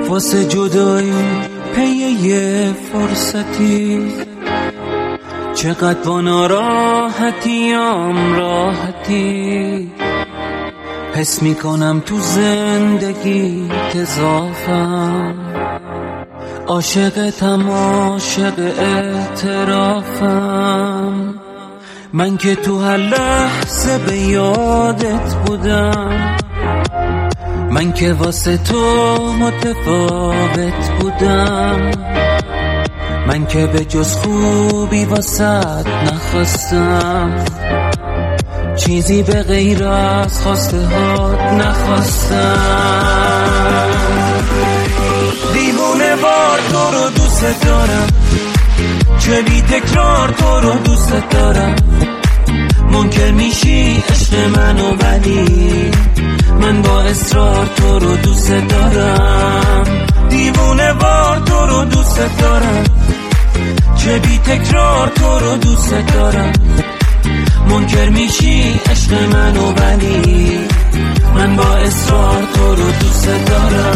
واسه جدایی پی یه فرصتی، چقدر با ناراحتیام راحتی، حس میکنم تو زندگی اضافم، عاشقتم عاشق اعترافم، من که تو هر لحظه به یادت بودم، من که واسه تو متفاوت بودم، من که به جز خوبی واسط نخواستم، چیزی به غیر از خواسته هات نخواستم. دیوونه وار تو رو دوست دارم، چه بی تکرار تو رو دوست دارم، منکر میشی عشق منو ولی من با اصرار تو رو دوست دارم. دیوونه وار تو رو دوست دارم، چه بی تکرار تو رو دوست دارم، منکر میشی عشق منو ولی من با اصرار تو رو دوست دارم.